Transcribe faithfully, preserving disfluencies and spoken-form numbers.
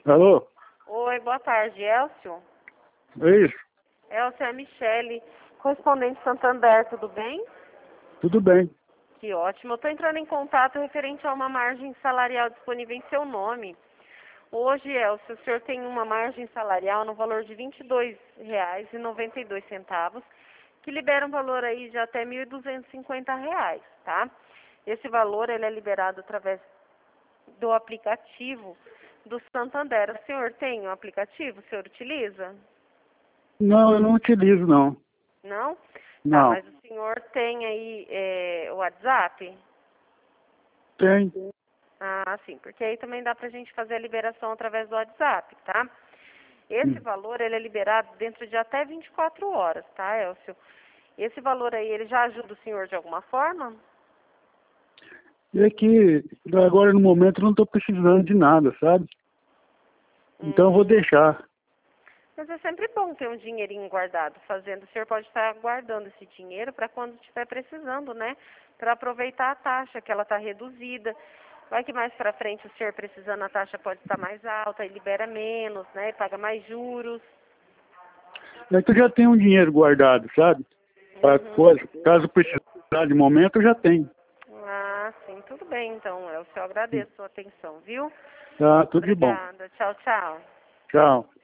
Alô? Oi, boa tarde, Elcio. É isso? Elcio, é a Michele, correspondente Santander, tudo bem? Tudo bem. Que ótimo. Eu estou entrando em contato referente a uma margem salarial disponível em seu nome. Hoje, Elcio, o senhor tem uma margem salarial no valor de vinte e dois reais e noventa e dois centavos, que libera um valor aí de até mil duzentos e cinquenta reais, tá? Esse valor ele é liberado através do aplicativo do Santander. O senhor tem um aplicativo? O senhor utiliza? Não, eu não utilizo, não. Não? Tá, Não. mas o senhor tem aí é, o WhatsApp? Tem. Ah, sim, porque aí também dá pra gente fazer a liberação através do WhatsApp, tá? Esse Hum. valor, ele é liberado dentro de até vinte e quatro horas, tá, Elcio? Esse valor aí, ele já ajuda o senhor de alguma forma? É que agora no momento eu não estou precisando de nada, sabe? Então eu vou Hum, deixar. mas é sempre bom ter um dinheirinho guardado fazendo. O senhor pode estar guardando esse dinheiro para quando estiver precisando, né? Para aproveitar a taxa, que ela está reduzida. Vai que mais para frente o senhor precisando, a taxa pode estar mais alta e libera menos, né? E paga mais juros. É que eu já tenho um dinheiro guardado, sabe? Para Uhum. coisa. Caso precisar de momento, eu já tenho. Ah, sim, tudo bem então. Eu só agradeço a sua atenção, viu? Tá, tudo de bom. Obrigada. Tchau, tchau. Tchau.